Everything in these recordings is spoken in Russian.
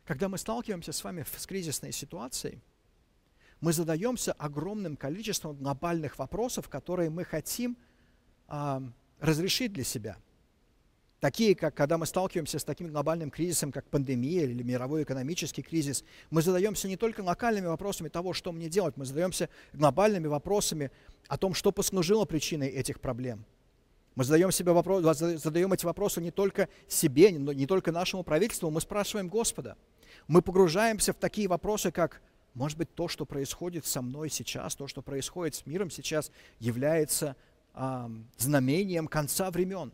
Когда мы сталкиваемся с вами с кризисной ситуацией, мы задаемся огромным количеством глобальных вопросов, которые мы хотим разрешить для себя. Такие, как когда мы сталкиваемся с таким глобальным кризисом, как пандемия или мировой экономический кризис, мы задаемся не только локальными вопросами того, что мне делать, мы задаемся глобальными вопросами о том, что послужило причиной этих проблем. Мы задаем эти вопросы не только себе, не только нашему правительству, мы спрашиваем Господа. Мы погружаемся в такие вопросы, как, может быть, то, что происходит со мной сейчас, то, что происходит с миром сейчас, является знамением конца времен.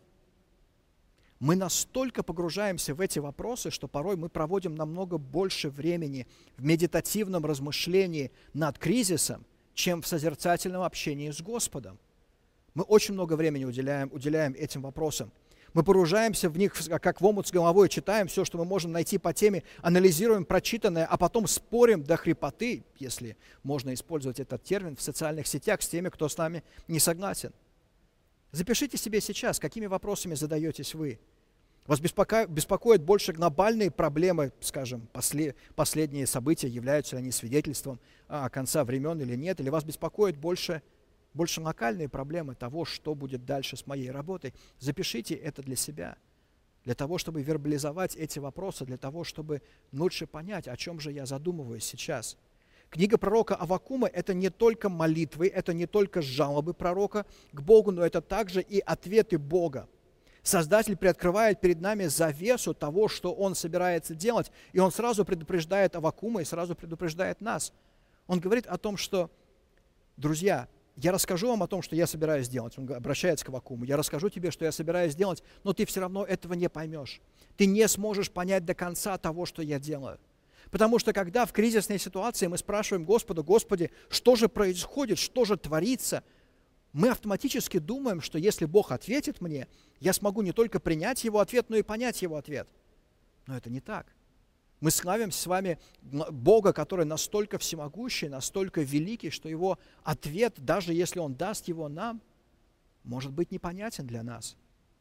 Мы настолько погружаемся в эти вопросы, что порой мы проводим намного больше времени в медитативном размышлении над кризисом, чем в созерцательном общении с Господом. Мы очень много времени уделяем этим вопросам. Мы погружаемся в них, как в омут с головой, читаем все, что мы можем найти по теме, анализируем прочитанное, а потом спорим до хрипоты, если можно использовать этот термин, в социальных сетях с теми, кто с нами не согласен. Запишите себе сейчас, какими вопросами задаетесь вы. Вас беспокоят больше глобальные проблемы, скажем, последние события, являются ли они свидетельством конца времен или нет, или вас беспокоят больше локальные проблемы того, что будет дальше с моей работой. Запишите это для себя, для того, чтобы вербализовать эти вопросы, для того, чтобы лучше понять, о чем же я задумываюсь сейчас. Книга пророка Аввакума – это не только молитвы, это не только жалобы пророка к Богу, но это также и ответы Бога. Создатель приоткрывает перед нами завесу того, что Он собирается делать, и Он сразу предупреждает Аввакума и сразу предупреждает нас. Он говорит о том, что, друзья, я расскажу вам о том, что я собираюсь делать. Он обращается к Аввакуму. Я расскажу тебе, что я собираюсь делать, но ты все равно этого не поймешь. Ты не сможешь понять до конца того, что я делаю. Потому что когда в кризисной ситуации мы спрашиваем Господа: Господи, что же происходит, что же творится, мы автоматически думаем, что если Бог ответит мне, я смогу не только принять Его ответ, но и понять Его ответ. Но это не так. Мы славим с вами Бога, который настолько всемогущий, настолько великий, что Его ответ, даже если Он даст его нам, может быть непонятен для нас.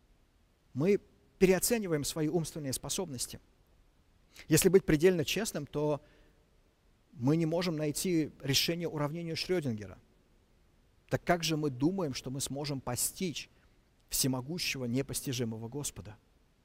Мы переоцениваем свои умственные способности. Если быть предельно честным, то мы не можем найти решение уравнению Шрёдингера. Так как же мы думаем, что мы сможем постичь всемогущего, непостижимого Господа?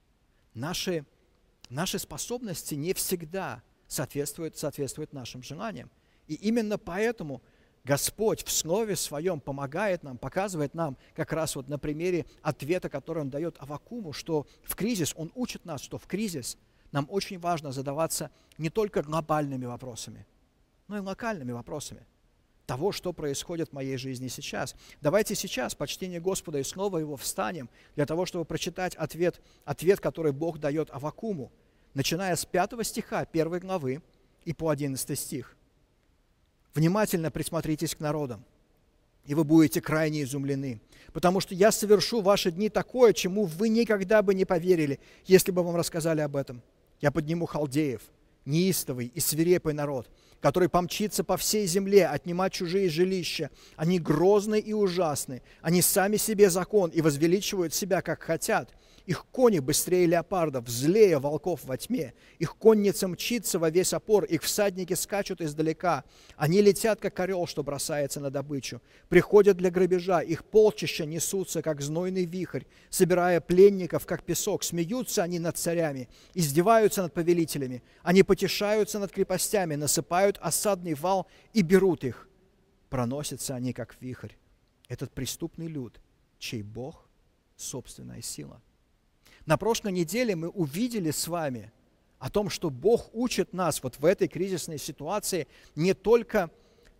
Наши способности не всегда соответствуют нашим желаниям. И именно поэтому Господь в Слове Своем помогает нам, показывает нам, как раз вот на примере ответа, который Он дает Аввакуму, что в кризис, Он учит нас, что в кризис нам очень важно задаваться не только глобальными вопросами, но и локальными вопросами того, что происходит в моей жизни сейчас. Давайте сейчас, по чтению Господа и Слова Его, встанем для того, чтобы прочитать ответ, который Бог дает Аввакуму, начиная с 5 стиха 1 главы и по 11 стих. «Внимательно присмотритесь к народам, и вы будете крайне изумлены, потому что я совершу в ваши дни такое, чему вы никогда бы не поверили, если бы вам рассказали об этом. Я подниму халдеев, неистовый и свирепый народ, который помчится по всей земле отнимать чужие жилища. Они грозны и ужасны. Они сами себе закон и возвеличивают себя, как хотят. Их кони быстрее леопардов, злее волков во тьме. Их конница мчится во весь опор, их всадники скачут издалека. Они летят, как орел, что бросается на добычу. Приходят для грабежа, их полчища несутся, как знойный вихрь, собирая пленников, как песок. Смеются они над царями, издеваются над повелителями. Они потешаются над крепостями, насыпают осадный вал и берут их. Проносятся они, как вихрь. Этот преступный люд, чей Бог – собственная сила». На прошлой неделе мы увидели с вами о том, что Бог учит нас вот в этой кризисной ситуации не только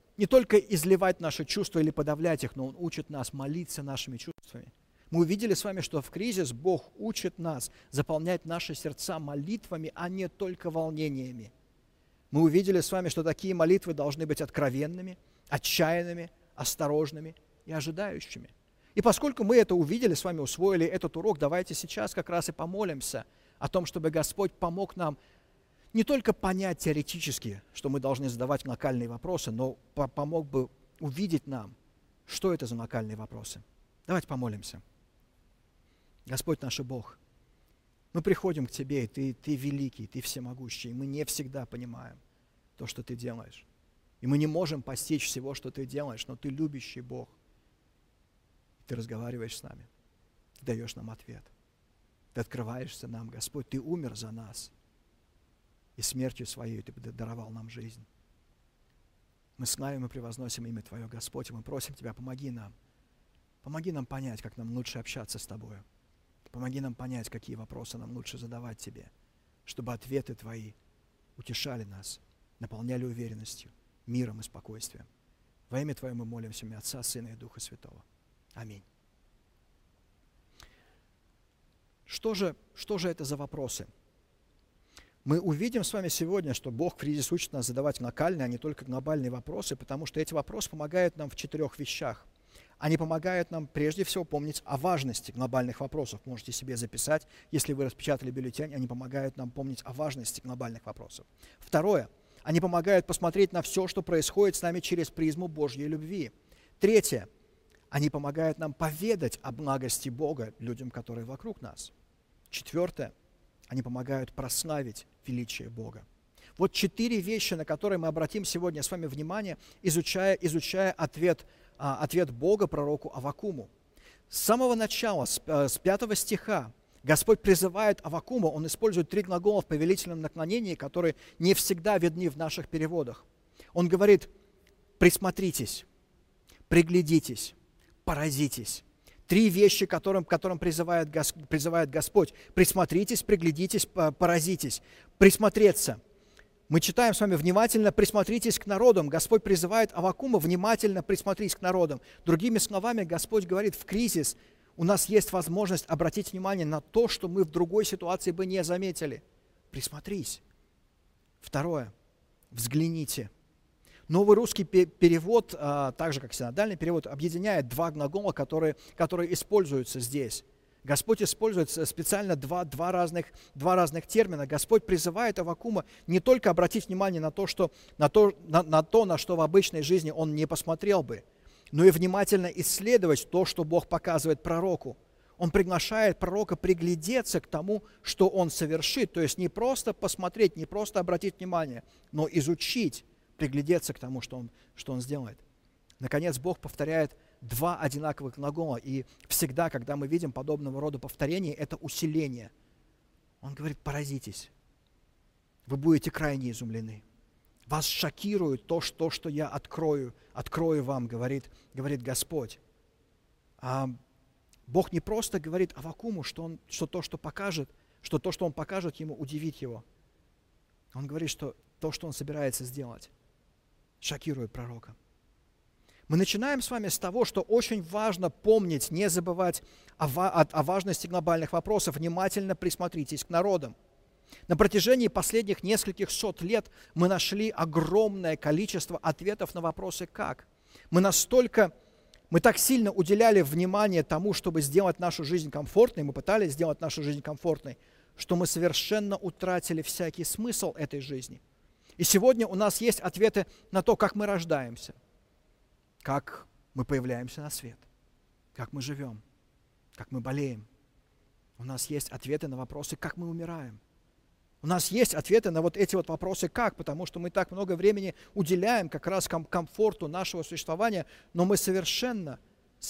изливать наши чувства или подавлять их, но Он учит нас молиться нашими чувствами. Мы увидели с вами, что в кризис Бог учит нас заполнять наши сердца молитвами, а не только волнениями. Мы увидели с вами, что такие молитвы должны быть откровенными, отчаянными, осторожными и ожидающими. И поскольку мы это увидели, с вами усвоили этот урок, давайте сейчас как раз и помолимся о том, чтобы Господь помог нам не только понять теоретически, что мы должны задавать локальные вопросы, но помог бы увидеть нам, что это за локальные вопросы. Давайте помолимся. Господь наш Бог, Мы приходим к Тебе, и Ты великий, Ты всемогущий, и мы не всегда понимаем то, что Ты делаешь. И мы не можем постичь всего, что Ты делаешь, но Ты любящий Бог. Ты разговариваешь с нами, Ты даешь нам ответ. Ты открываешься нам, Господь, Ты умер за нас, и смертью Своей Ты даровал нам жизнь. Мы славим и превозносим имя Твое, Господь, и мы просим Тебя, помоги нам. Помоги нам понять, как нам лучше общаться с Тобою. Помоги нам понять, какие вопросы нам лучше задавать Тебе, чтобы ответы Твои утешали нас, наполняли уверенностью, миром и спокойствием. Во имя Твое мы молимся, имя Отца, Сына и Духа Святого. Аминь. Что же это за вопросы? Мы увидим с вами сегодня, что Бог в кризис учит нас задавать локальные, а не только глобальные вопросы, потому что эти вопросы помогают нам в 4 вещах. Они помогают нам прежде всего помнить о важности глобальных вопросов. Можете себе записать, если вы распечатали бюллетень, они помогают нам помнить о важности глобальных вопросов. Второе. Они помогают посмотреть на все, что происходит с нами через призму Божьей любви. Третье. Они помогают нам поведать о благости Бога людям, которые вокруг нас. Четвертое. Они помогают прославить величие Бога. Вот 4 вещи, на которые мы обратим сегодня с вами внимание, изучая ответ Бога пророку Аввакуму. С самого начала, с 5 стиха, Господь призывает Аввакума, он использует 3 глагола в повелительном наклонении, которые не всегда видны в наших переводах. Он говорит: присмотритесь, приглядитесь, поразитесь. 3 вещи, которым призывает Господь. Присмотритесь, приглядитесь, поразитесь. Присмотреться. Мы читаем с вами: внимательно присмотритесь к народам. Господь призывает Аввакума: внимательно присмотрись к народам. Другими словами, Господь говорит: в кризис у нас есть возможность обратить внимание на то, что мы в другой ситуации бы не заметили. Присмотрись. Второе. Взгляните. Новый русский перевод, так же как синодальный перевод, объединяет 2 глагола, которые используются здесь. Господь использует специально два разных термина. Господь призывает Аввакума не только обратить внимание на то, на что в обычной жизни он не посмотрел бы, но и внимательно исследовать то, что Бог показывает пророку. Он приглашает пророка приглядеться к тому, что он совершит. То есть не просто посмотреть, не просто обратить внимание, но изучить, приглядеться к тому, что он сделает. Наконец, Бог повторяет 2 одинаковых глагола, и всегда, когда мы видим подобного рода повторения, это усиление. Он говорит: поразитесь, вы будете крайне изумлены. Вас шокирует то, что я открою вам, говорит Господь. Бог не просто говорит Аввакуму, что то, что он покажет ему, удивит его. Он говорит, что то, что он собирается сделать, шокирует пророка. Мы начинаем с вами с того, что очень важно помнить, не забывать о важности глобальных вопросов. Внимательно присмотритесь к народам. На протяжении последних нескольких сот лет мы нашли огромное количество ответов на вопросы «как?». Мы так сильно уделяли внимание тому, чтобы сделать нашу жизнь комфортной, мы пытались сделать нашу жизнь комфортной, что мы совершенно утратили всякий смысл этой жизни. И сегодня у нас есть ответы на то, как мы рождаемся, как мы появляемся на свет, как мы живем, как мы болеем. У нас есть ответы на вопросы, как мы умираем. У нас есть ответы на вот эти вот вопросы «как?», потому что мы так много времени уделяем как раз комфорту нашего существования, но мы совершенно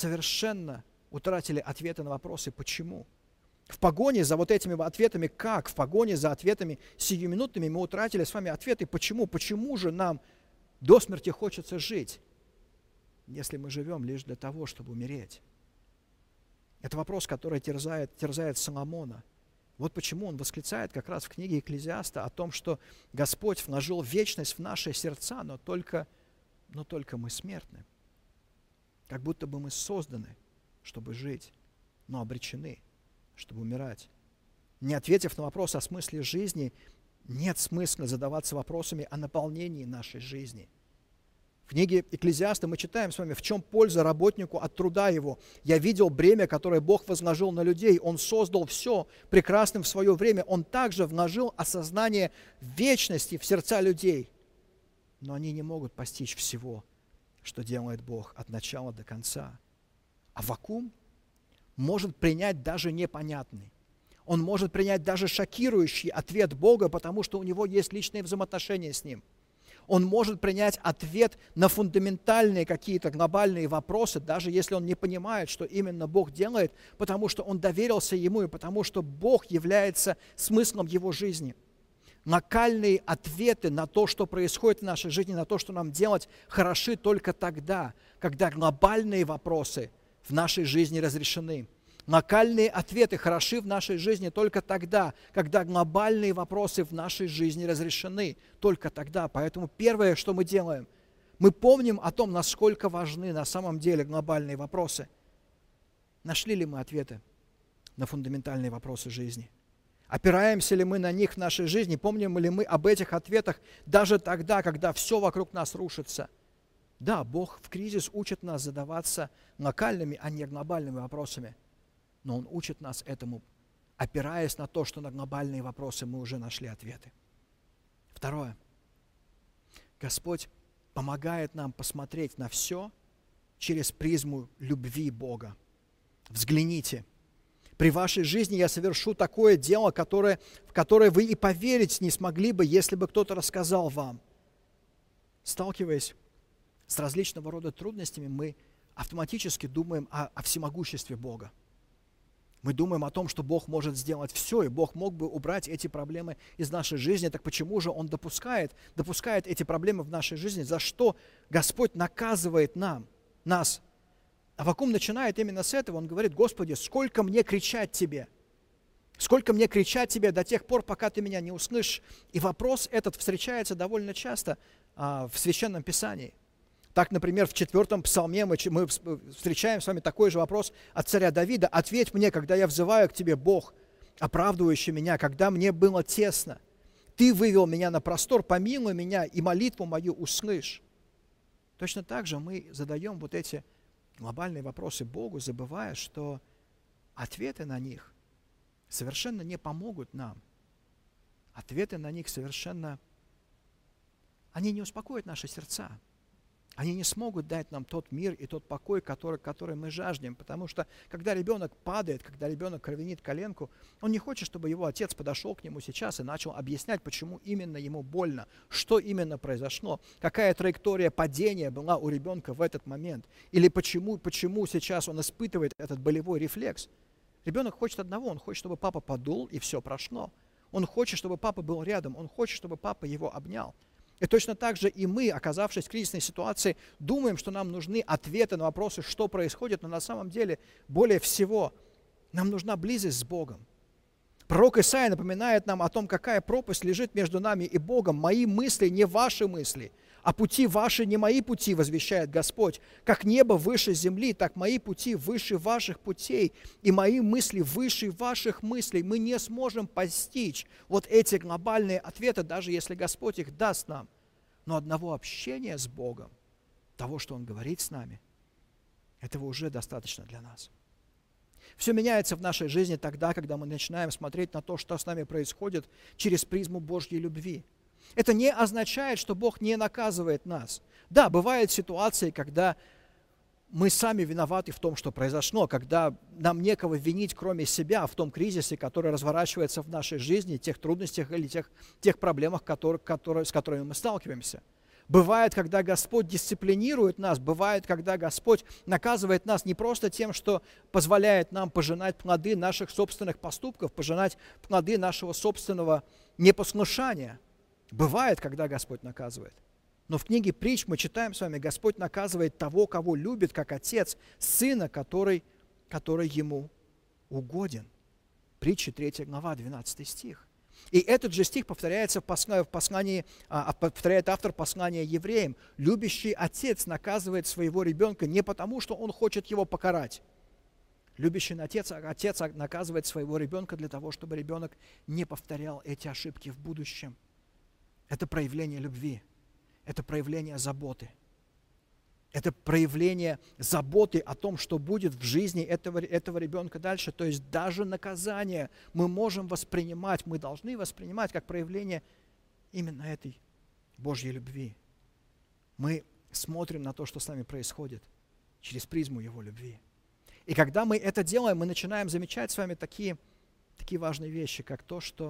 утратили ответы на вопросы «почему?». В погоне за вот этими ответами «как?», в погоне за ответами сиюминутными мы утратили с вами ответы «почему?». Почему же нам до смерти хочется жить, если мы живем лишь для того, чтобы умереть? Это вопрос, который терзает Соломона. Вот почему он восклицает как раз в книге Экклезиаста о том, что Господь вложил вечность в наши сердца, но только мы смертны. Как будто бы мы созданы, чтобы жить, но обречены, чтобы умирать. Не ответив на вопрос о смысле жизни, нет смысла задаваться вопросами о наполнении нашей жизни. В книге Экклезиаста мы читаем с вами: в чем польза работнику от труда его. Я видел бремя, которое Бог возложил на людей. Он создал все прекрасным в свое время. Он также вложил осознание вечности в сердца людей. Но они не могут постичь всего, что делает Бог от начала до конца. Аввакум может принять даже непонятный. Он может принять даже шокирующий ответ Бога, потому что у него есть личные взаимоотношения с Ним. Он может принять ответ на фундаментальные какие-то глобальные вопросы, даже если он не понимает, что именно Бог делает, потому что он доверился Ему и потому что Бог является смыслом его жизни. Локальные ответы на то, что происходит в нашей жизни, на то, что нам делать, хороши только тогда, когда глобальные вопросы в нашей жизни разрешены. Локальные ответы хороши в нашей жизни только тогда, когда глобальные вопросы в нашей жизни разрешены. Только тогда. Поэтому первое, что мы делаем, мы помним о том, насколько важны на самом деле глобальные вопросы. Нашли ли мы ответы на фундаментальные вопросы жизни? Опираемся ли мы на них в нашей жизни? Помним ли мы об этих ответах даже тогда, когда все вокруг нас рушится? Да, Бог в кризис учит нас задаваться локальными, а не глобальными вопросами. Но Он учит нас этому, опираясь на то, что на глобальные вопросы мы уже нашли ответы. Второе. Господь помогает нам посмотреть на все через призму любви Бога. Взгляните. При вашей жизни я совершу такое дело, в которое вы и поверить не смогли бы, если бы кто-то рассказал вам. Сталкиваясь с различного рода трудностями, мы автоматически думаем о всемогуществе Бога. Мы думаем о том, что Бог может сделать все, и Бог мог бы убрать эти проблемы из нашей жизни. Так почему же Он допускает эти проблемы в нашей жизни? За что Господь наказывает нас? Аввакум начинает именно с этого. Он говорит: Господи, сколько мне кричать Тебе? Сколько мне кричать Тебе до тех пор, пока Ты меня не услышишь? И вопрос этот встречается довольно часто в Священном Писании. Так, например, в 4-м псалме мы встречаем с вами такой же вопрос от царя Давида. «Ответь мне, когда я взываю к Тебе, Бог, оправдывающий меня, когда мне было тесно. Ты вывел меня на простор, помилуй меня, и молитву мою услышь». Точно так же мы задаем вот эти глобальные вопросы Богу, забывая, что ответы на них совершенно не помогут нам. Ответы на них они не успокоят наши сердца. Они не смогут дать нам тот мир и тот покой, который мы жаждем. Потому что, когда ребенок падает, когда ребенок кровенит коленку, он не хочет, чтобы его отец подошел к нему сейчас и начал объяснять, почему именно ему больно, что именно произошло, какая траектория падения была у ребенка в этот момент, или почему сейчас он испытывает этот болевой рефлекс. Ребенок хочет одного, он хочет, чтобы папа подул, и все прошло. Он хочет, чтобы папа был рядом, он хочет, чтобы папа его обнял. И точно так же и мы, оказавшись в кризисной ситуации, думаем, что нам нужны ответы на вопросы, что происходит, но на самом деле, более всего, нам нужна близость с Богом. Пророк Исаия напоминает нам о том, какая пропасть лежит между нами и Богом. «Мои мысли не ваши мысли, а пути ваши не мои пути», возвещает Господь. «Как небо выше земли, так мои пути выше ваших путей, и мои мысли выше ваших мыслей». Мы не сможем постичь вот эти глобальные ответы, даже если Господь их даст нам. Но одного общения с Богом, того, что Он говорит с нами, этого уже достаточно для нас. Все меняется в нашей жизни тогда, когда мы начинаем смотреть на то, что с нами происходит, через призму Божьей любви. Это не означает, что Бог не наказывает нас. Да, бывают ситуации, когда мы сами виноваты в том, что произошло, когда нам некого винить, кроме себя, в том кризисе, который разворачивается в нашей жизни, тех трудностях или тех проблемах, с которыми мы сталкиваемся. Бывает, когда Господь дисциплинирует нас, бывает, когда Господь наказывает нас не просто тем, что позволяет нам пожинать плоды наших собственных поступков, пожинать плоды нашего собственного непослушания. Бывает, когда Господь наказывает. Но в книге Притч мы читаем с вами: Господь наказывает того, кого любит, как отец, сына, который ему угоден. Притча 3 глава, 12 стих. И этот же стих повторяется повторяет автор послания евреям. Любящий отец наказывает своего ребенка не потому, что он хочет его покарать. Любящий отец наказывает своего ребенка для того, чтобы ребенок не повторял эти ошибки в будущем. Это проявление любви, это проявление заботы. Это проявление заботы о том, что будет в жизни этого ребенка дальше. То есть даже наказание мы можем воспринимать, мы должны воспринимать как проявление именно этой Божьей любви. Мы смотрим на то, что с нами происходит, через призму Его любви. И когда мы это делаем, мы начинаем замечать с вами такие такие важные вещи, как то, что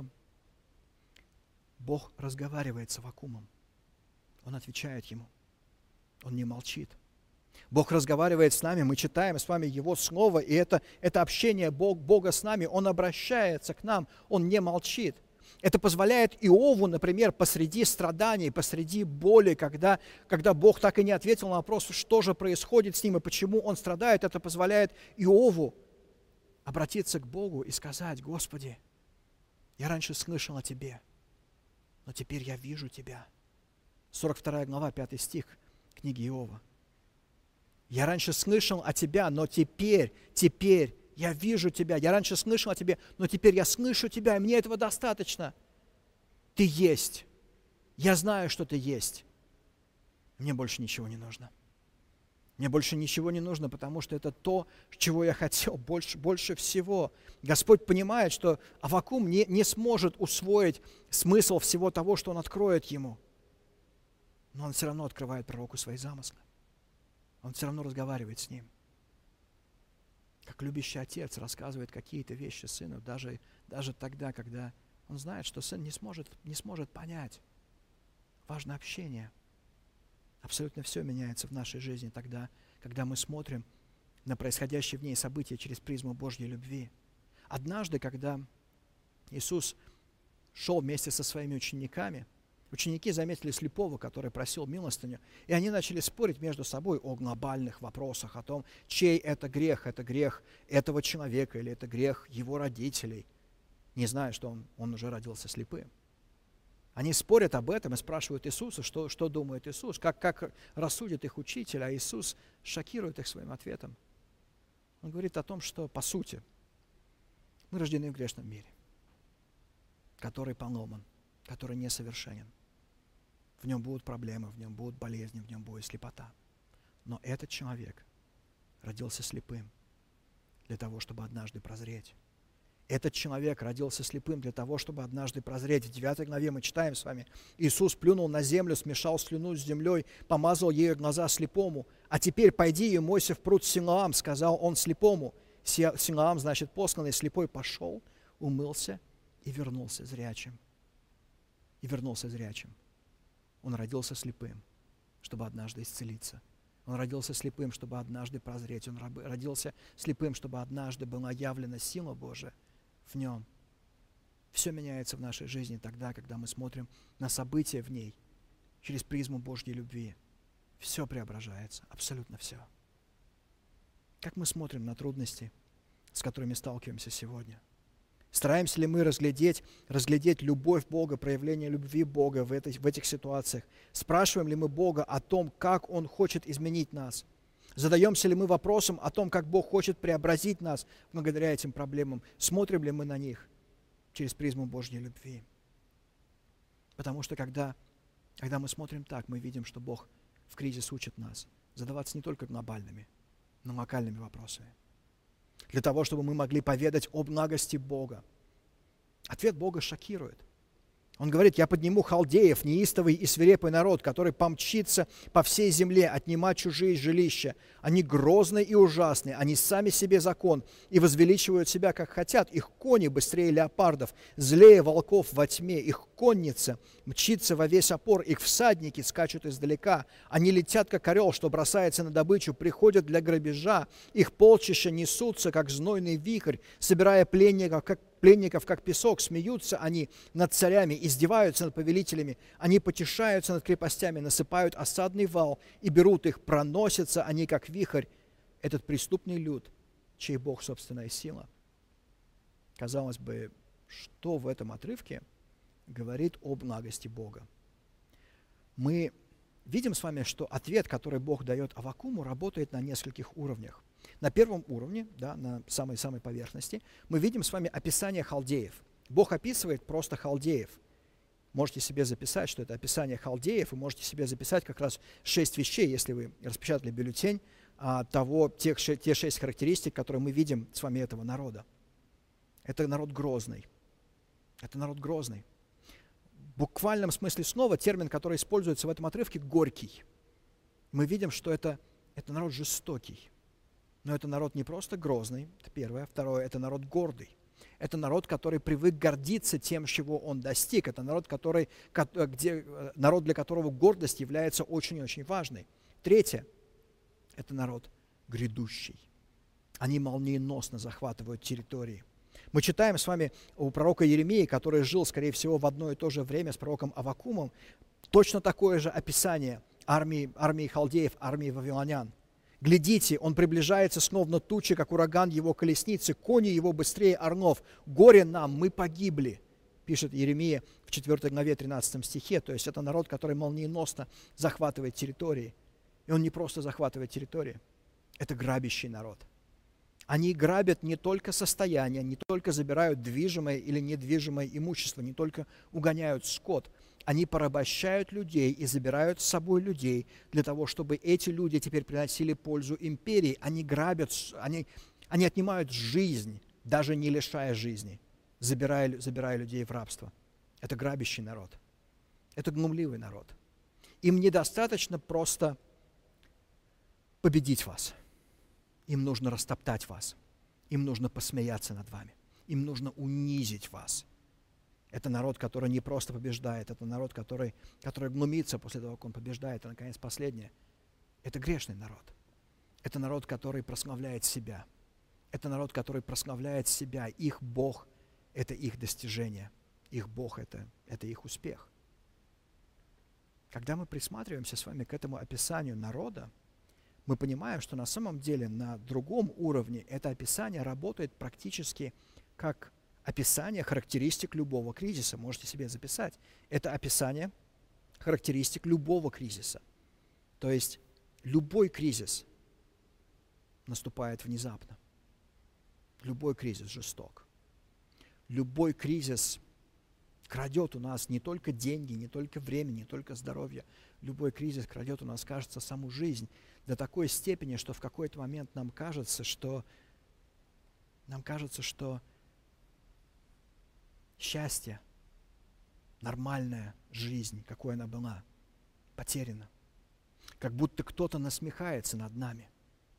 Бог разговаривает с Аввакумом. Он отвечает ему. Он не молчит. Бог разговаривает с нами, мы читаем с вами Его Слово, и это общение Бога с нами, Он обращается к нам, Он не молчит. Это позволяет Иову, например, посреди страданий, посреди боли, когда Бог так и не ответил на вопрос, что же происходит с ним и почему он страдает, это позволяет Иову обратиться к Богу и сказать: Господи, я раньше слышал о Тебе, но теперь я вижу Тебя. 42 глава, 5 стих книги Иова. Я раньше слышал о Тебя, но теперь я вижу Тебя. Я раньше слышал о Тебе, но теперь я слышу Тебя, и мне этого достаточно. Ты есть. Я знаю, что Ты есть. Мне больше ничего не нужно. Мне больше ничего не нужно, потому что это то, чего я хотел больше всего. Господь понимает, что Аввакум не сможет усвоить смысл всего того, что он откроет ему. Но он все равно открывает пророку свои замыслы. Он все равно разговаривает с ним. Как любящий отец рассказывает какие-то вещи сыну, даже тогда, когда он знает, что сын не сможет понять. Важно общение. Абсолютно все меняется в нашей жизни тогда, когда мы смотрим на происходящие в ней события через призму Божьей любви. Однажды, когда Иисус шел вместе со своими учениками, ученики заметили слепого, который просил милостыню, и они начали спорить между собой о глобальных вопросах, о том, чей это грех этого человека или это грех его родителей, не зная, что он уже родился слепым. Они спорят об этом и спрашивают Иисуса, что думает Иисус, как рассудит их учитель, а Иисус шокирует их своим ответом. Он говорит о том, что, по сути, мы рождены в грешном мире, который поломан, который несовершенен. В нем будут проблемы, в нем будут болезни, в нем будет слепота. Но этот человек родился слепым для того, чтобы однажды прозреть. Этот человек родился слепым для того, чтобы однажды прозреть. В 9 главе мы читаем с вами: Иисус плюнул на землю, смешал слюну с землей, помазал ею глаза слепому. А теперь пойди и мойся в пруд Силоам, сказал он слепому. Силоам значит посланный. Слепой пошел, умылся и вернулся зрячим. Он родился слепым, чтобы однажды исцелиться. Он родился слепым, чтобы однажды прозреть. Он родился слепым, чтобы однажды была явлена сила Божия в нем. Все меняется в нашей жизни тогда, когда мы смотрим на события в ней через призму Божьей любви. Все преображается, абсолютно все. Как мы смотрим на трудности, с которыми сталкиваемся сегодня? Стараемся ли мы разглядеть любовь Бога, проявление любви Бога в этих ситуациях? Спрашиваем ли мы Бога о том, как Он хочет изменить нас? Задаемся ли мы вопросом о том, как Бог хочет преобразить нас благодаря этим проблемам? Смотрим ли мы на них через призму Божьей любви? Потому что когда мы смотрим так, мы видим, что Бог в кризис учит нас задаваться не только глобальными, но локальными вопросами. Для того, чтобы мы могли поведать о благости Бога. Ответ Бога шокирует. Он говорит: я подниму халдеев, неистовый и свирепый народ, который помчится по всей земле отнимать чужие жилища. Они грозные и ужасные, они сами себе закон и возвеличивают себя, как хотят. Их кони быстрее леопардов, злее волков во тьме. Их конница мчится во весь опор, их всадники скачут издалека. Они летят, как орел, что бросается на добычу, приходят для грабежа. Их полчища несутся, как знойный вихрь, собирая пленников, как песок. Смеются они над царями, издеваются над повелителями. Они потешаются над крепостями, насыпают осадный вал и берут их. Проносятся они, как вихрь. Этот преступный люд, чей Бог собственная сила. Казалось бы, что в этом отрывке говорит о благости Бога? Мы видим с вами, что ответ, который Бог дает Аввакуму, работает на нескольких уровнях. На первом уровне, на самой поверхности, мы видим с вами описание халдеев. Бог описывает просто халдеев. Можете себе записать, что это описание халдеев, и можете себе записать как раз 6 вещей, если вы распечатали бюллетень, те 6 характеристик, которые мы видим с вами этого народа. Это народ грозный. В буквальном смысле слова термин, который используется в этом отрывке, горький. Мы видим, что это народ жестокий. Но это народ не просто грозный, это первое. Второе, это народ гордый. Это народ, который привык гордиться тем, чего он достиг. Это народ, народ, для которого гордость является очень-очень важной. Третье – это народ грядущий. Они молниеносно захватывают территории. Мы читаем с вами у пророка Иеремии, который жил, скорее всего, в одно и то же время с пророком Аввакумом, точно такое же описание армии халдеев, армии вавилонян. «Глядите, он приближается словно тучи, как ураган его колесницы, кони его быстрее орлов. Горе нам, мы погибли», пишет Иеремия в 4 главе 13 стихе. То есть это народ, который молниеносно захватывает территории. И он не просто захватывает территории, это грабящий народ. Они грабят не только состояние, не только забирают движимое или недвижимое имущество, не только угоняют скот. Они порабощают людей и забирают с собой людей для того, чтобы эти люди теперь приносили пользу империи. Они грабят, они отнимают жизнь, даже не лишая жизни, забирая людей в рабство. Это грабящий народ. Это глумливый народ. Им недостаточно просто победить вас. Им нужно растоптать вас. Им нужно посмеяться над вами. Им нужно унизить вас. Это народ, который не просто побеждает. Это народ, который глумится после того, как он побеждает. И, наконец, последнее. Это грешный народ. Это народ, который прославляет себя. Это народ, который прославляет себя. Их Бог – это их достижение. Их Бог – это их успех. Когда мы присматриваемся с вами к этому описанию народа, мы понимаем, что на самом деле на другом уровне это описание работает практически как описание характеристик любого кризиса. Можете себе записать. Это описание характеристик любого кризиса. То есть любой кризис наступает внезапно. Любой кризис жесток. Любой кризис крадет у нас не только деньги, не только время, не только здоровье. Любой кризис крадет у нас, кажется, саму жизнь до такой степени, что в какой-то момент нам кажется, что счастье, нормальная жизнь, какой она была, потеряна. Как будто кто-то насмехается над нами.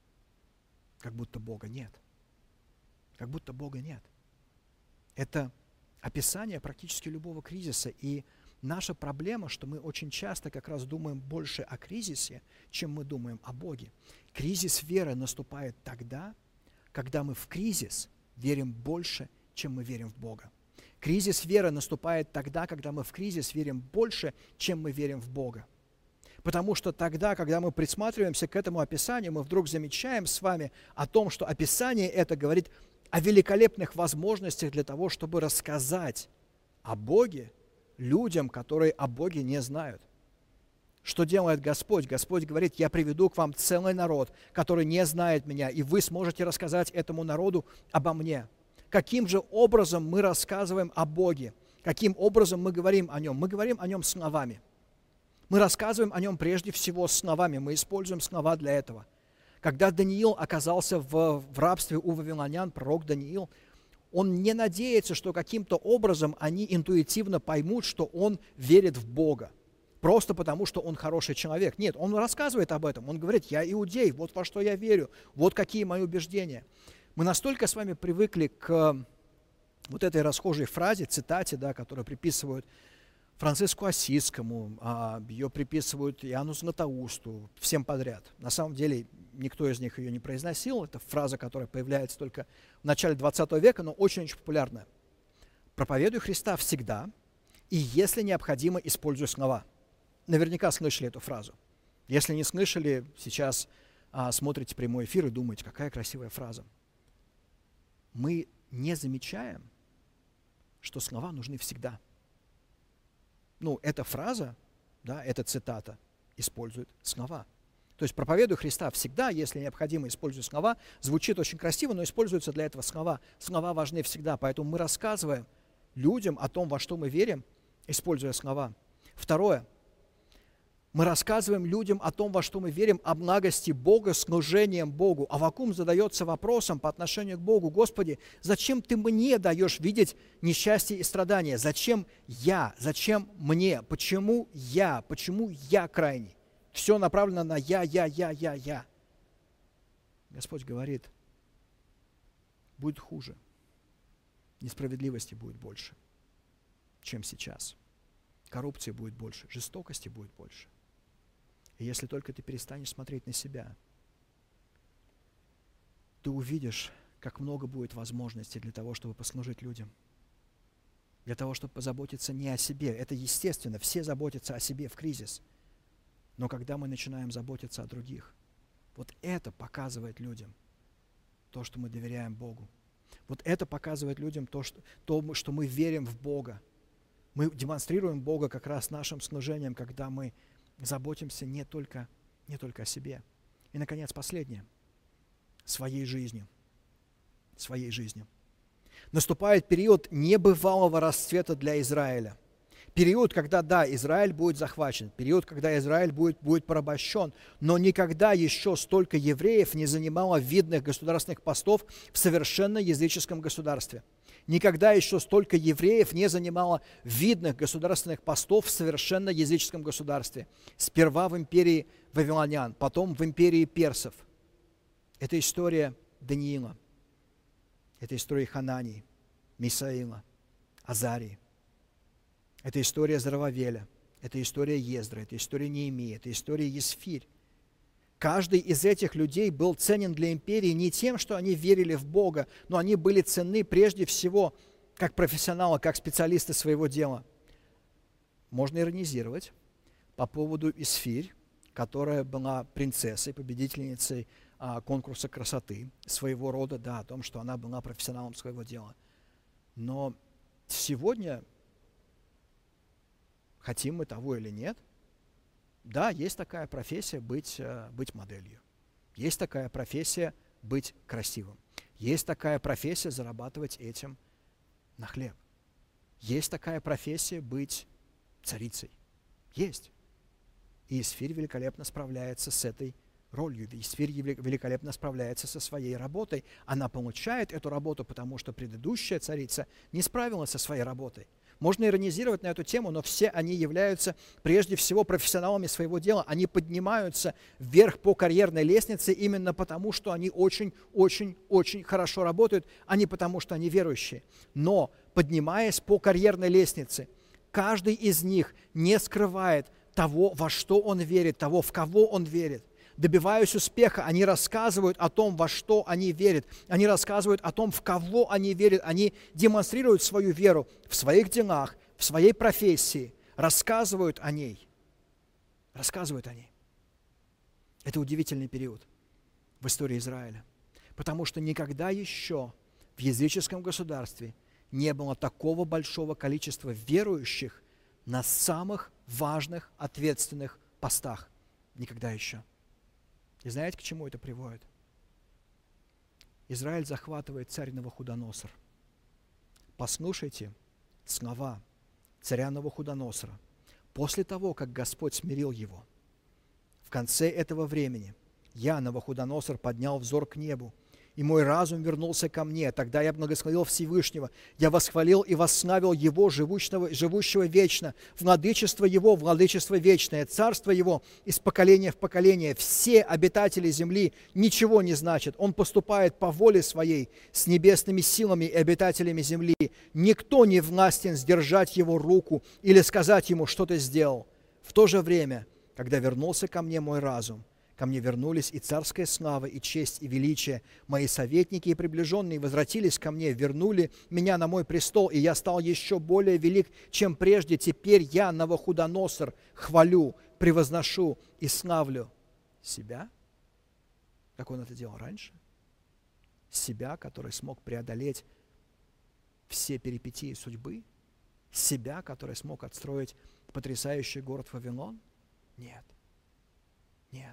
Как будто Бога нет. Как будто Бога нет. Это описание практически любого кризиса. И наша проблема, что мы очень часто как раз думаем больше о кризисе, чем мы думаем о Боге. Кризис веры наступает тогда, когда мы в кризис верим больше, чем мы верим в Бога. Кризис веры наступает тогда, когда мы в кризис верим больше, чем мы верим в Бога. Потому что тогда, когда мы присматриваемся к этому описанию, мы вдруг замечаем с вами о том, что описание это говорит о великолепных возможностях для того, чтобы рассказать о Боге людям, которые о Боге не знают. Что делает Господь? Господь говорит: я приведу к вам целый народ, который не знает меня, и вы сможете рассказать этому народу обо мне. Каким же образом мы рассказываем о Боге? Каким образом мы говорим о Нем? Мы говорим о Нем словами. Мы рассказываем о Нем прежде всего словами. Мы используем слова для этого. Когда Даниил оказался в рабстве у вавилонян, пророк Даниил, он не надеется, что каким-то образом они интуитивно поймут, что он верит в Бога. Просто потому, что он хороший человек. Нет, он рассказывает об этом. Он говорит: я иудей, вот во что я верю, вот какие мои убеждения. Мы настолько с вами привыкли к вот этой расхожей фразе, цитате, да, которую приписывают Франциску Ассизскому, ее приписывают Иоанну Златоусту, всем подряд. На самом деле никто из них ее не произносил. Это фраза, которая появляется только в начале 20 века, но очень-очень популярная. «Проповедуй Христа всегда, и если необходимо, используй слова». Наверняка слышали эту фразу. Если не слышали, сейчас смотрите прямой эфир и думаете: какая красивая фраза. Мы не замечаем, что слова нужны всегда. Эта фраза, да, эта цитата использует слова. То есть «проповедуй Христа всегда, если необходимо, используй слова». Звучит очень красиво, но используются для этого слова. Слова важны всегда, поэтому мы рассказываем людям о том, во что мы верим, используя слова. Второе. Мы рассказываем людям о том, во что мы верим, о благости Бога, служением Богу. Аввакум задается вопросом по отношению к Богу: Господи, зачем Ты мне даешь видеть несчастье и страдания? Зачем я? Зачем мне? Почему я? Почему я крайний? Все направлено на я. Господь говорит: будет хуже. несправедливости будет больше, чем сейчас. Коррупции будет больше, жестокости будет больше. И если только ты перестанешь смотреть на себя, ты увидишь, как много будет возможностей для того, чтобы послужить людям. Для того, чтобы позаботиться не о себе. Это естественно, все заботятся о себе в кризис. Но когда мы начинаем заботиться о других, вот это показывает людям то, что мы доверяем Богу. Вот это показывает людям то, что мы верим в Бога. Мы демонстрируем Бога как раз нашим служением, когда мы заботимся не только о себе. И, наконец, последнее. Своей жизнью. Своей жизнью. Наступает период небывалого расцвета для Израиля. Период, когда, да, Израиль будет захвачен, период, когда Израиль будет порабощен, но никогда еще столько евреев не занимало видных государственных постов в совершенно языческом государстве. Никогда еще столько евреев не занимало видных государственных постов в совершенно языческом государстве. Сперва в империи вавилонян, потом в империи персов. Это история Даниила, это история Ханании, Мисаила, Азарии. Это история Зоровавеля, это история Ездры, это история Неемии, это история Есфирь. Каждый из этих людей был ценен для империи не тем, что они верили в Бога, но они были ценны прежде всего как профессионалы, как специалисты своего дела. Можно иронизировать по поводу Есфирь, которая была принцессой, победительницей конкурса красоты, своего рода, да, о том, что она была профессионалом своего дела. Но сегодня, хотим мы того или нет, да, есть такая профессия быть моделью. Есть такая профессия быть красивым. Есть такая профессия зарабатывать этим на хлеб. Есть такая профессия быть царицей. Есть. И Есфирь великолепно справляется с этой ролью. Есфирь великолепно справляется со своей работой. Она получает эту работу, потому что предыдущая царица не справилась со своей работой. Можно иронизировать на эту тему, но все они являются прежде всего профессионалами своего дела. Они поднимаются вверх по карьерной лестнице именно потому, что они очень хорошо работают, а не потому, что они верующие. Но, поднимаясь по карьерной лестнице, каждый из них не скрывает того, во что он верит, того, в кого он верит. Добиваясь успеха, они рассказывают о том, во что они верят. Они рассказывают о том, в кого они верят. Они демонстрируют свою веру в своих делах, в своей профессии. Рассказывают о ней. Рассказывают о ней. Это удивительный период в истории Израиля. Потому что никогда еще в языческом государстве не было такого большого количества верующих на самых важных, ответственных постах. Никогда еще. И знаете, к чему это приводит? Израиль захватывает царь Навуходоносор. Послушайте слова царя Навуходоносора. После того, как Господь смирил его, в конце этого времени я, Навуходоносор, поднял взор к небу, и мой разум вернулся ко мне. Тогда я благословил Всевышнего. Я восхвалил и восславил Его, живущего вечно, владычество Его, владычество вечное, царство Его из поколения в поколение. Все обитатели земли ничего не значат. Он поступает по воле Своей с небесными силами и обитателями земли. Никто не властен сдержать Его руку или сказать Ему, что Ты сделал. В то же время, когда вернулся ко мне мой разум, ко мне вернулись и царская слава, и честь, и величие. Мои советники и приближенные возвратились ко мне, вернули меня на мой престол, и я стал еще более велик, чем прежде. Теперь я, Навуходоносор, хвалю, превозношу и славлю себя, как он это делал раньше. Себя, который смог преодолеть все перипетии судьбы. Себя, который смог отстроить потрясающий город Вавилон. Нет. Нет.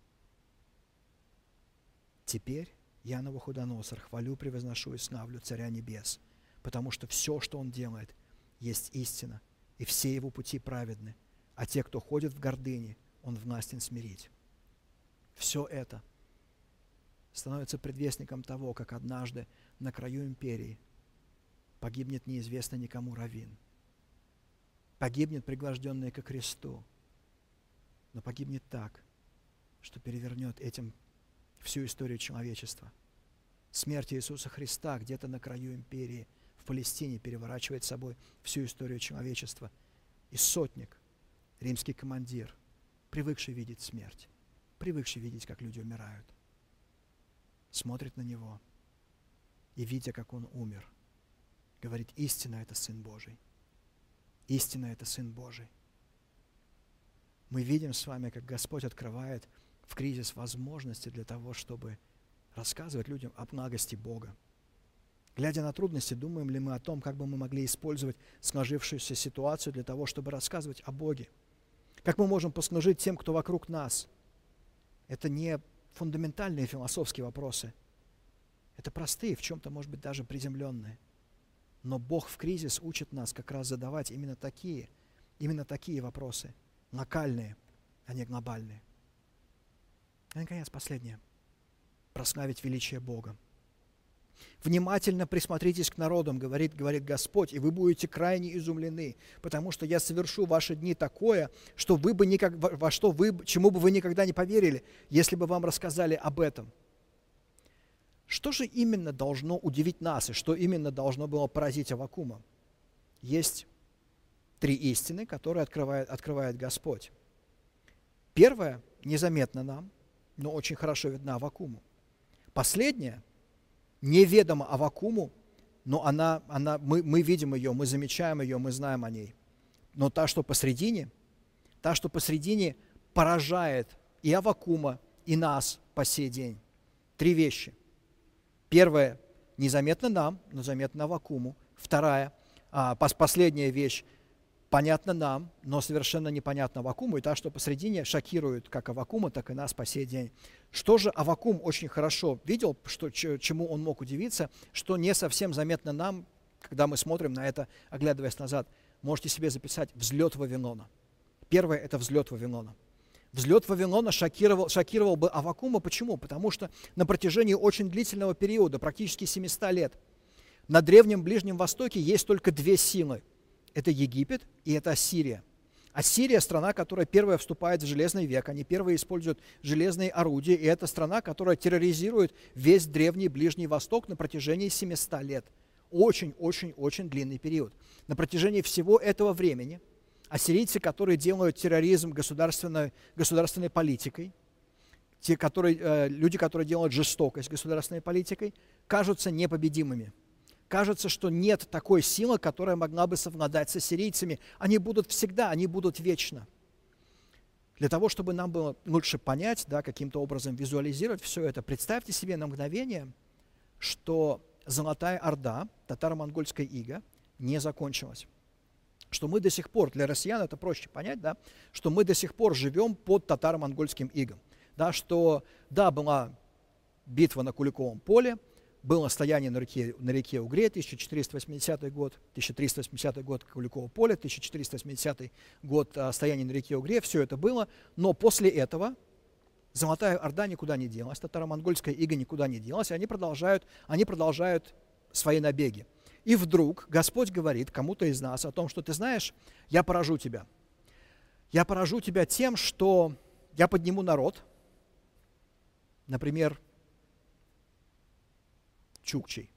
Теперь я, Навуходоносор, хвалю, превозношу и славлю Царя Небес, потому что все, что Он делает, есть истина, и все Его пути праведны, а те, кто ходит в гордыне, Он властен смирить. Все это становится предвестником того, как однажды на краю империи погибнет неизвестно никому раввин, погибнет пригвожденный ко кресту, но погибнет так, что перевернет этим всю историю человечества. Смерть Иисуса Христа где-то на краю империи в Палестине переворачивает собой всю историю человечества. И сотник, римский командир, привыкший видеть смерть, привыкший видеть, как люди умирают, смотрит на него и, видя, как он умер, говорит: истинно это Сын Божий. Истинно это Сын Божий. Мы видим с вами, как Господь открывает в кризис возможности для того, чтобы рассказывать людям о благости Бога. Глядя на трудности, думаем ли мы о том, как бы мы могли использовать сложившуюся ситуацию для того, чтобы рассказывать о Боге? Как мы можем послужить тем, кто вокруг нас? Это не фундаментальные философские вопросы. Это простые, в чем-то, может быть, даже приземленные. Но Бог в кризис учит нас как раз задавать именно такие вопросы. Локальные, а не глобальные. И, наконец, последнее. Прославить величие Бога. Внимательно присмотритесь к народам, говорит Господь, и вы будете крайне изумлены, потому что я совершу в ваши дни такое, что чему бы вы никогда не поверили, если бы вам рассказали об этом. Что же именно должно удивить нас, и что именно должно было поразить Аввакума? Есть 3 истины, которые открывает Господь. Первая незаметна нам, но очень хорошо видна Аввакуму. Последняя неведома Аввакуму, но мы видим ее, мы замечаем ее, мы знаем о ней. Но та, что посредине, поражает и Аввакума, и нас по сей день. 3 вещи. Первая незаметна нам, но заметна Аввакуму. Вторая, последняя вещь, понятна нам, но совершенно непонятна Аввакуму. И та, что посредине, шокирует как Аввакума, так и нас по сей день. Что же Аввакум очень хорошо видел, чему он мог удивиться, что не совсем заметно нам, когда мы смотрим на это, оглядываясь назад. Можете себе записать: взлет Вавилона. Первое – это взлет Вавилона. Взлет Вавилона шокировал бы Аввакума. Почему? Потому что на протяжении очень длительного периода, практически 700 лет, на Древнем Ближнем Востоке есть только 2 силы. Это Египет и это Ассирия. Ассирия – страна, которая первая вступает в Железный век. Они первые используют железные орудия. И это страна, которая терроризирует весь Древний Ближний Восток на протяжении 700 лет. Очень длинный период. На протяжении всего этого времени ассирийцы, которые делают терроризм государственной политикой, люди, которые делают жестокость государственной политикой, кажутся непобедимыми. Кажется, что нет такой силы, которая могла бы совладать с ассирийцами. Они будут всегда, они будут вечно. Для того, чтобы нам было лучше понять, каким-то образом визуализировать все это, представьте себе на мгновение, что Золотая Орда, татаро-монгольская ига, не закончилась. Что мы до сих пор, для россиян это проще понять, что мы до сих пор живем под татаро-монгольским игом. Что, была битва на Куликовом поле, было стояние на реке Угре, 1380 год Куликово поле, 1480 год стояние на реке Угре, все это было, но после этого Золотая Орда никуда не делась, татаро-монгольская ига никуда не делась, и они продолжают свои набеги. И вдруг Господь говорит кому-то из нас о том, что ты знаешь, я поражу тебя. Я поражу тебя тем, что я подниму народ, например, чукчей.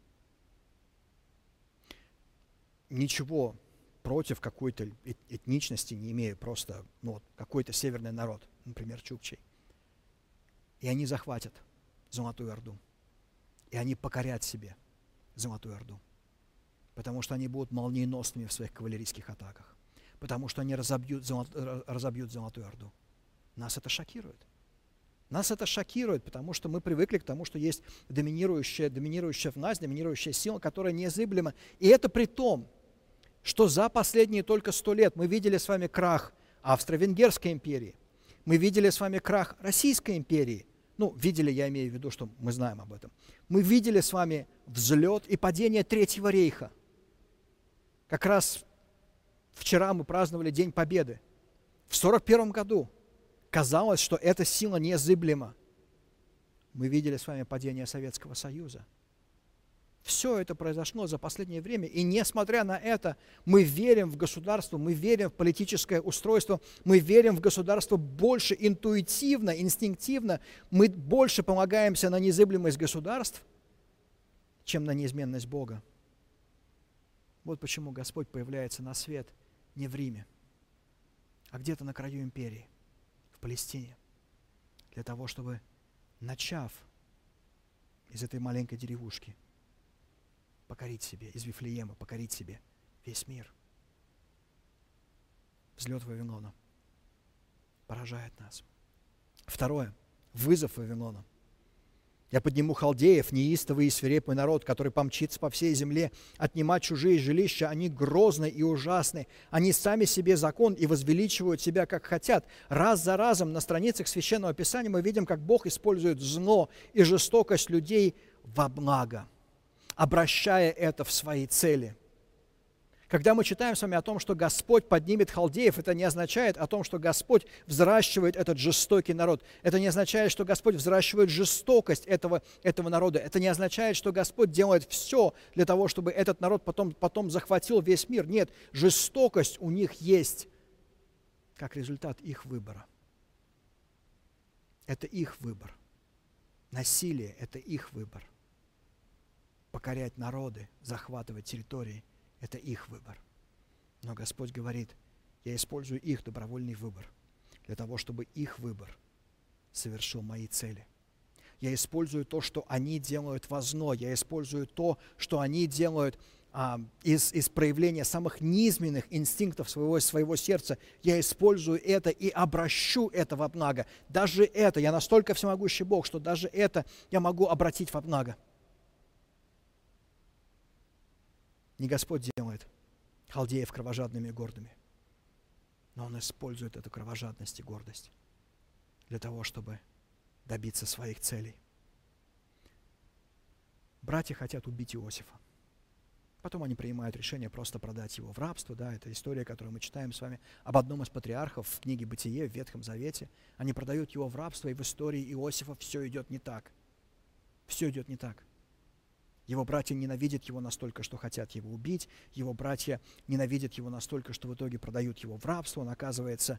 Ничего против какой-то этничности не имею, просто какой-то северный народ, например, чукчей. И они захватят Золотую Орду. И они покорят себе Золотую Орду. Потому что они будут молниеносными в своих кавалерийских атаках. Потому что они разобьют Золотую Орду. Нас это шокирует. Нас это шокирует, потому что мы привыкли к тому, что есть доминирующая власть, доминирующая сила, которая незыблема. И это при том, что за последние только 100 лет мы видели с вами крах Австро-Венгерской империи. Мы видели с вами крах Российской империи. Видели, я имею в виду, что мы знаем об этом. Мы видели с вами взлет и падение Третьего рейха. Как раз вчера мы праздновали День Победы. В 1941 году казалось, что эта сила незыблема. Мы видели с вами падение Советского Союза. Все это произошло за последнее время, и несмотря на это, мы верим в государство, мы верим в политическое устройство, мы верим в государство больше интуитивно, инстинктивно, мы больше полагаемся на незыблемость государств, чем на неизменность Бога. Вот почему Господь появляется на свет не в Риме, а где-то на краю империи, в Палестине, для того, чтобы, начав из этой маленькой деревушки, покорить себе, из Вифлеема, покорить себе весь мир. Взлет Вавилона поражает нас. Второе. Вызов Вавилона. Я подниму халдеев, неистовый и свирепый народ, который помчится по всей земле, отнимать чужие жилища. Они грозны и ужасны. Они сами себе закон и возвеличивают себя, как хотят. Раз за разом на страницах Священного Писания мы видим, как Бог использует зло и жестокость людей во благо, обращая это в свои цели. Когда мы читаем с вами о том, что Господь поднимет халдеев, это не означает о том, что Господь взращивает этот жестокий народ. Это не означает, что Господь взращивает жестокость этого народа. Это не означает, что Господь делает все для того, чтобы этот народ потом захватил весь мир. Нет, жестокость у них есть как результат их выбора. Это их выбор. Насилие – это их выбор. Покорять народы, захватывать территории – это их выбор. Но Господь говорит, я использую их добровольный выбор для того, чтобы их выбор совершил мои цели. Я использую то, что они делают во зло. Я использую то, что они делают из проявления самых низменных инстинктов своего сердца. Я использую это и обращу это во благо. Даже это, я настолько всемогущий Бог, что даже это я могу обратить во благо. Не Господь делает халдеев кровожадными и гордыми, но Он использует эту кровожадность и гордость для того, чтобы добиться своих целей. Братья хотят убить Иосифа. Потом они принимают решение просто продать его в рабство. Да, это история, которую мы читаем с вами об одном из патриархов в книге «Бытие» в Ветхом Завете. Они продают его в рабство, и в истории Иосифа все идет не так. Все идет не так. Его братья ненавидят его настолько, что хотят его убить. Его братья ненавидят его настолько, что в итоге продают его в рабство. Он оказывается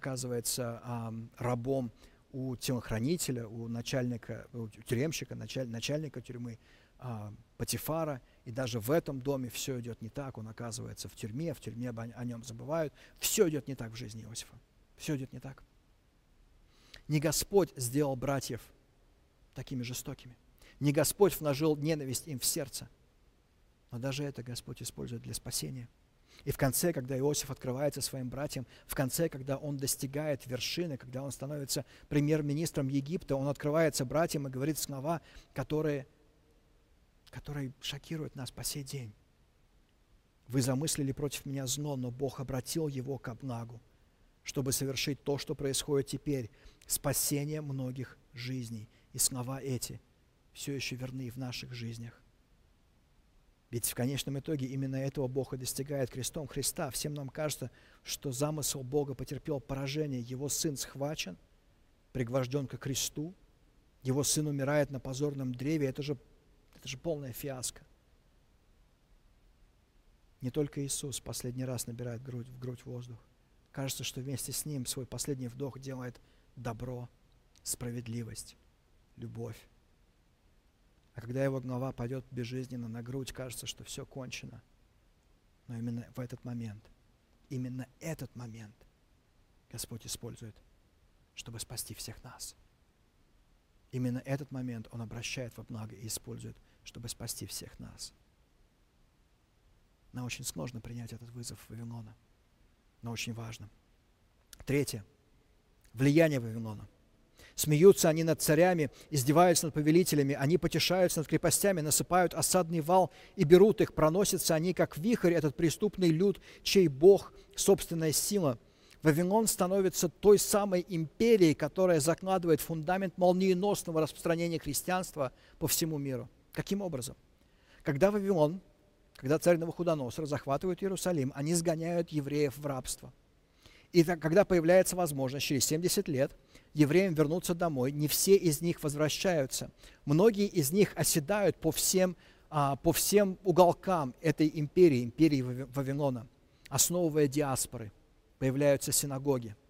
рабом у телохранителя, у тюремщика, начальника тюрьмы Потифара. И даже в этом доме все идет не так. Он оказывается в тюрьме о нем забывают. Все идет не так в жизни Иосифа. Все идет не так. Не Господь сделал братьев такими жестокими. Не Господь вложил ненависть им в сердце, но даже это Господь использует для спасения. И в конце, когда Иосиф открывается своим братьям, в конце, когда он достигает вершины, когда он становится премьер-министром Египта, он открывается братьям и говорит слова, которые шокируют нас по сей день. «Вы замыслили против меня зло, но Бог обратил его ко благу, чтобы совершить то, что происходит теперь, спасение многих жизней». И слова эти все еще верны в наших жизнях. Ведь в конечном итоге именно этого Бог и достигает крестом Христа. Всем нам кажется, что замысел Бога потерпел поражение. Его Сын схвачен, пригвожден ко кресту. Его Сын умирает на позорном древе. Это же полная фиаско. Не только Иисус последний раз набирает в грудь воздух. Кажется, что вместе с Ним свой последний вдох делает добро, справедливость, любовь. А когда его голова падет безжизненно на грудь, кажется, что все кончено. Но именно этот момент Господь использует, чтобы спасти всех нас. Именно этот момент Он обращает во благо и использует, чтобы спасти всех нас. Нам очень сложно принять этот вызов Вавилона, но очень важно. Третье. Влияние Вавилона. Смеются они над царями, издеваются над повелителями, они потешаются над крепостями, насыпают осадный вал и берут их, проносятся они, как вихрь, этот преступный люд, чей Бог – собственная сила. Вавилон становится той самой империей, которая закладывает фундамент молниеносного распространения христианства по всему миру. Каким образом? Когда царь Навуходоносор захватывает Иерусалим, они сгоняют евреев в рабство. И когда появляется возможность через 70 лет евреям вернуться домой, не все из них возвращаются. Многие из них оседают по всем уголкам этой империи Вавилона, основывая диаспоры. Появляются синагоги.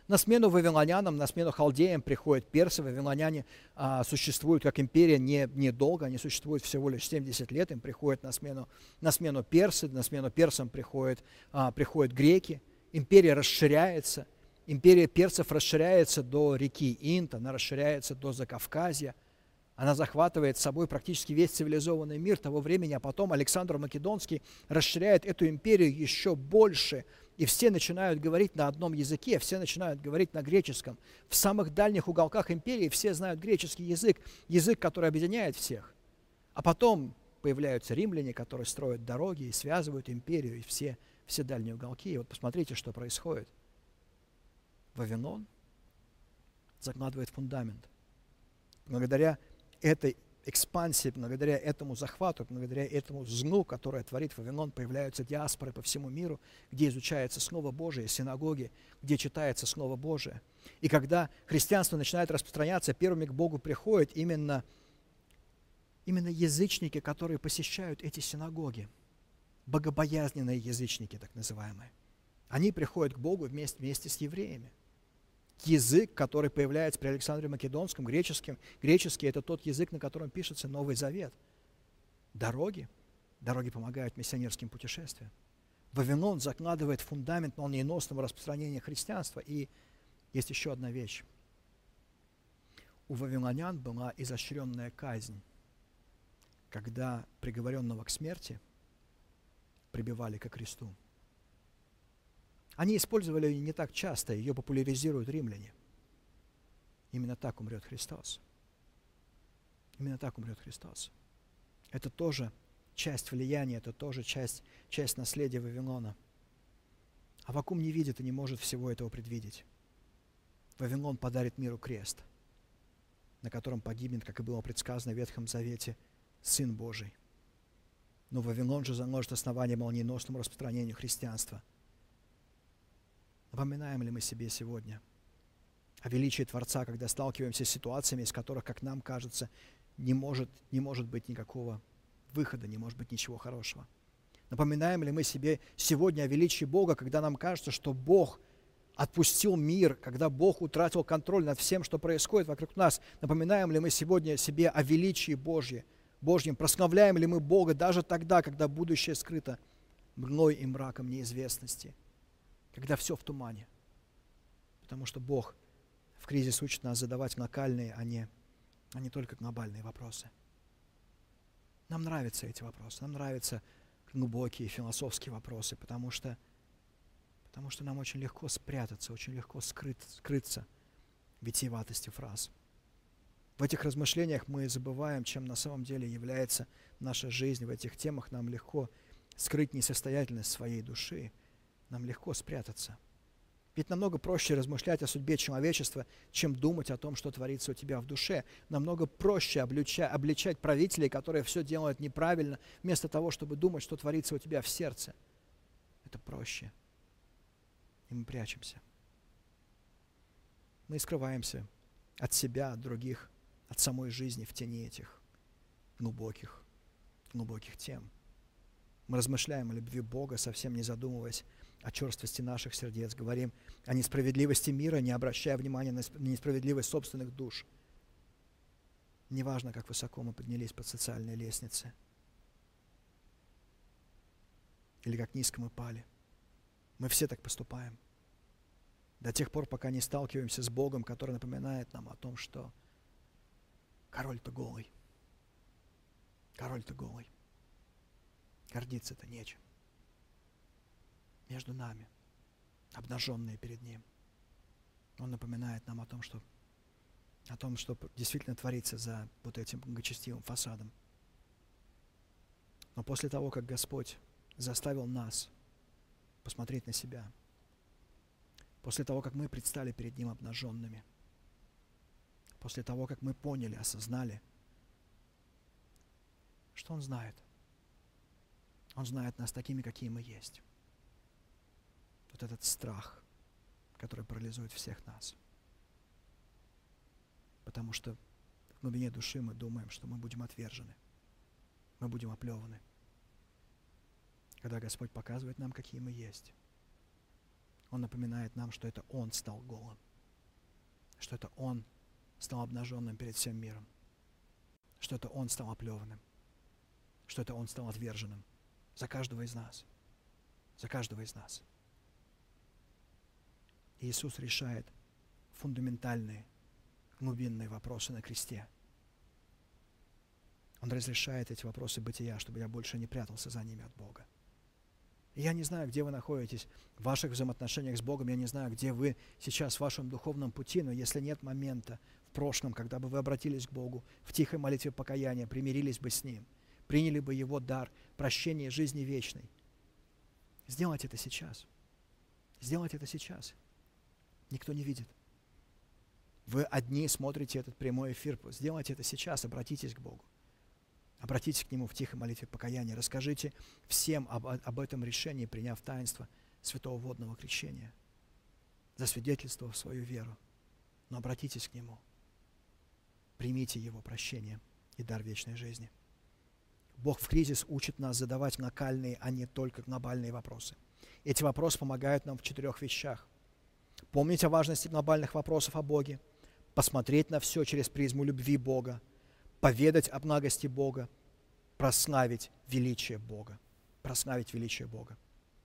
На смену вавилонянам, на смену халдеям приходят персы. Вавилоняне существуют как империя недолго, они существуют всего лишь 70 лет, им приходят на смену персы, на смену персам приходят греки. Империя расширяется, империя персов расширяется до реки Инд, она расширяется до Закавказья, она захватывает с собой практически весь цивилизованный мир того времени, а потом Александр Македонский расширяет эту империю еще больше, и все начинают говорить на одном языке, все начинают говорить на греческом. В самых дальних уголках империи все знают греческий язык, язык, который объединяет всех. А потом появляются римляне, которые строят дороги и связывают империю, и все дальние уголки. И вот посмотрите, что происходит. Вавилон закладывает фундамент. Благодаря этой экспансии, благодаря этому захвату, благодаря этому злу, которое творит Вавилон, появляются диаспоры по всему миру, где изучается Слово Божие, синагоги, где читается Слово Божие. И когда христианство начинает распространяться, первыми к Богу приходят именно язычники, которые посещают эти синагоги, богобоязненные язычники, так называемые. Они приходят к Богу вместе с евреями. Язык, который появляется при Александре Македонском, греческий – это тот язык, на котором пишется Новый Завет. Дороги помогают миссионерским путешествиям. Вавилон закладывает фундамент молниеносного распространения христианства. И есть еще одна вещь. У вавилонян была изощренная казнь, когда приговоренного к смерти прибивали ко кресту. Они использовали ее не так часто, ее популяризируют римляне. Именно так умрет Христос. Именно так умрет Христос. Это тоже часть влияния, это тоже часть наследия Вавилона. Аввакум не видит и не может всего этого предвидеть. Вавилон подарит миру крест, на котором погибнет, как и было предсказано в Ветхом Завете, Сын Божий. Но Вавилон же заложит основание молниеносному распространению христианства. Напоминаем ли мы себе сегодня о величии Творца, когда сталкиваемся с ситуациями, из которых, как нам кажется, не может быть никакого выхода, не может быть ничего хорошего? Напоминаем ли мы себе сегодня о величии Бога, когда нам кажется, что Бог отпустил мир, когда Бог утратил контроль над всем, что происходит вокруг нас? Напоминаем ли мы сегодня себе о величии Божьем? Прославляем ли мы Бога даже тогда, когда будущее скрыто мглой и мраком неизвестности? Когда все в тумане. Потому что Бог в кризис учит нас задавать локальные, а не только глобальные вопросы. Нам нравятся эти вопросы, нам нравятся глубокие философские вопросы, потому что нам очень легко спрятаться, очень легко скрыться в витиеватости фраз. В этих размышлениях мы забываем, чем на самом деле является наша жизнь. В этих темах нам легко скрыть несостоятельность своей души, нам легко спрятаться. Ведь намного проще размышлять о судьбе человечества, чем думать о том, что творится у тебя в душе. Намного проще обличать правителей, которые все делают неправильно, вместо того, чтобы думать, что творится у тебя в сердце. Это проще. И мы прячемся. Мы скрываемся от себя, от других, от самой жизни в тени этих глубоких тем. Мы размышляем о любви Бога, совсем не задумываясь о черствости наших сердец, говорим о несправедливости мира, не обращая внимания на несправедливость собственных душ. Неважно, как высоко мы поднялись по социальной лестнице или как низко мы пали. Мы все так поступаем. До тех пор, пока не сталкиваемся с Богом, который напоминает нам о том, что король-то голый. Король-то голый. Гордиться-то нечем. Между нами, обнаженные перед Ним. Он напоминает нам о том, что действительно творится за вот этим благочестивым фасадом. Но после того, как Господь заставил нас посмотреть на себя, после того, как мы предстали перед Ним обнаженными, после того, как мы поняли, осознали, что Он знает. Он знает нас такими, какие мы есть. Вот этот страх, который парализует всех нас. Потому что в глубине души мы думаем, что мы будем отвержены, мы будем оплеваны. Когда Господь показывает нам, какие мы есть, Он напоминает нам, что это Он стал голым, что это Он стал обнаженным перед всем миром, что это Он стал оплеванным, что это Он стал отверженным за каждого из нас, за каждого из нас. И Иисус решает фундаментальные, глубинные вопросы на кресте. Он разрешает эти вопросы бытия, чтобы я больше не прятался за ними от Бога. И я не знаю, где вы находитесь в ваших взаимоотношениях с Богом, я не знаю, где вы сейчас в вашем духовном пути, но если нет момента в прошлом, когда бы вы обратились к Богу в тихой молитве покаяния, примирились бы с Ним, приняли бы Его дар, прощение жизни вечной, сделайте это сейчас. Сделайте это сейчас. Никто не видит. Вы одни смотрите этот прямой эфир. Сделайте это сейчас, обратитесь к Богу. Обратитесь к Нему в тихой молитве покаяния. Расскажите всем об этом решении, приняв таинство святого водного крещения, засвидетельствовав свою веру. Но обратитесь к Нему. Примите Его прощение и дар вечной жизни. Бог в кризис учит нас задавать локальные, а не только глобальные вопросы. Эти вопросы помогают нам в 4 вещах. Помнить о важности глобальных вопросов о Боге, посмотреть на все через призму любви Бога, поведать о благости Бога, прославить величие Бога. Прославить величие Бога.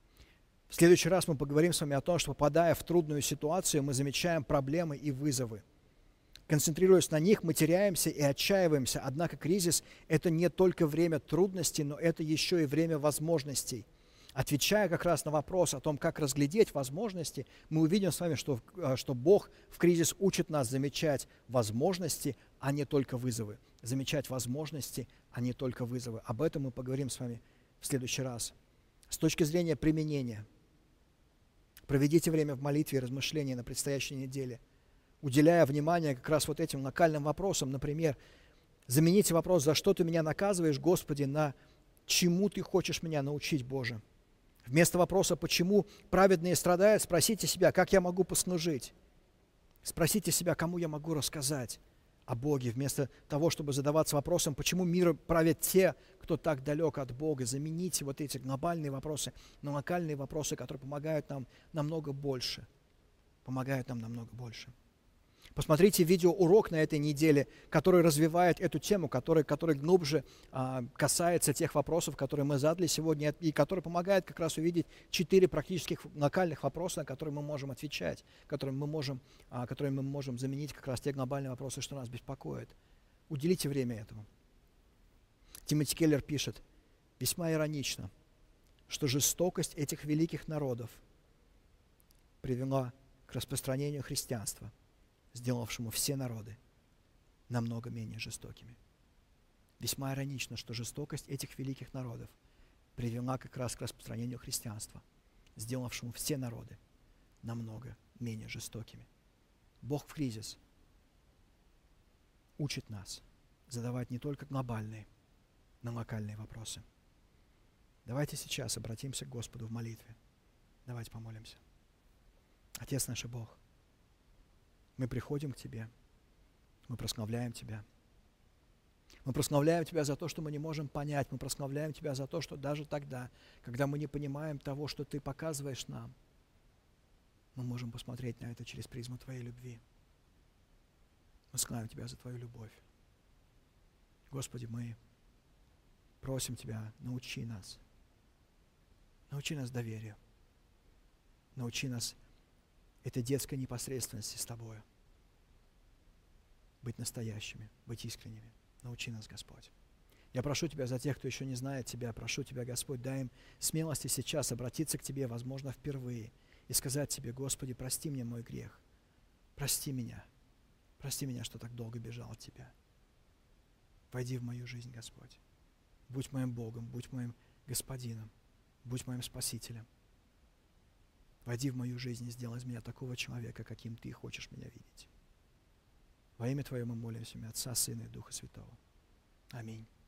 В следующий раз мы поговорим с вами о том, что, попадая в трудную ситуацию, мы замечаем проблемы и вызовы. Концентрируясь на них, мы теряемся и отчаиваемся. Однако кризис – это не только время трудностей, но это еще и время возможностей. Отвечая как раз на вопрос о том, как разглядеть возможности, мы увидим с вами, что Бог в кризис учит нас замечать возможности, а не только вызовы. Замечать возможности, а не только вызовы. Об этом мы поговорим с вами в следующий раз. С точки зрения применения, проведите время в молитве и размышлении на предстоящей неделе, уделяя внимание как раз вот этим локальным вопросам. Например, замените вопрос «За что ты меня наказываешь, Господи?» на «Чему ты хочешь меня научить, Боже?» Вместо вопроса «Почему праведные страдают?» спросите себя «Как я могу послужить?» Спросите себя, кому я могу рассказать о Боге, вместо того, чтобы задаваться вопросом «Почему мир правят те, кто так далек от Бога?» Замените вот эти глобальные вопросы на локальные вопросы, которые помогают нам намного больше. Помогают нам намного больше. Посмотрите видеоурок на этой неделе, который развивает эту тему, который глубже касается тех вопросов, которые мы задали сегодня, и который помогает как раз увидеть 4 практических локальных вопроса, на которые мы можем отвечать, которыми мы можем заменить как раз те глобальные вопросы, что нас беспокоят. Уделите время этому. Тимоти Келлер пишет: «Весьма иронично, что жестокость этих великих народов привела к распространению христианства, сделавшему все народы намного менее жестокими». Весьма иронично, что жестокость этих великих народов привела как раз к распространению христианства, сделавшему все народы намного менее жестокими. Бог в кризис учит нас задавать не только глобальные, но и локальные вопросы. Давайте сейчас обратимся к Господу в молитве. Давайте помолимся. Отец наш и Бог, мы приходим к Тебе, мы прославляем Тебя. Мы прославляем Тебя за то, что мы не можем понять, мы прославляем Тебя за то, что даже тогда, когда мы не понимаем того, что Ты показываешь нам, мы можем посмотреть на это через призму Твоей любви. Мы славим Тебя за Твою любовь. Господи, мы просим Тебя, научи нас доверию, научи нас этой детской непосредственности с Тобою, быть настоящими, быть искренними. Научи нас, Господь. Я прошу Тебя за тех, кто еще не знает Тебя, прошу Тебя, Господь, дай им смелости сейчас обратиться к Тебе, возможно, впервые, и сказать Тебе: Господи, прости мне мой грех, прости меня, что так долго бежал от Тебя. Войди в мою жизнь, Господь. Будь моим Богом, будь моим Господином, будь моим Спасителем. Войди в мою жизнь и сделай из меня такого человека, каким Ты хочешь меня видеть. Во имя Твое мы молимся, имя Отца, Сына и Духа Святого. Аминь.